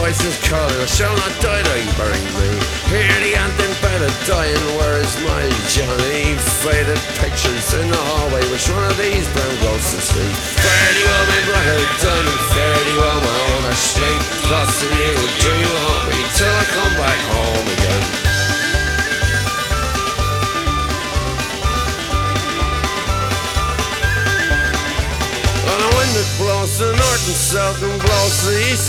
voice is calling, I shall not die though you bury me. Hear the anthem better dying, where is my Johnny? Faded pictures in the hallway, which one of these brown ghosts to see? Fare thee well my brother Diamond, fare thee well my owner Slink. Lost in you, dream will haunt me till I come back home again. And the wind that blows to the north and south and blows to the east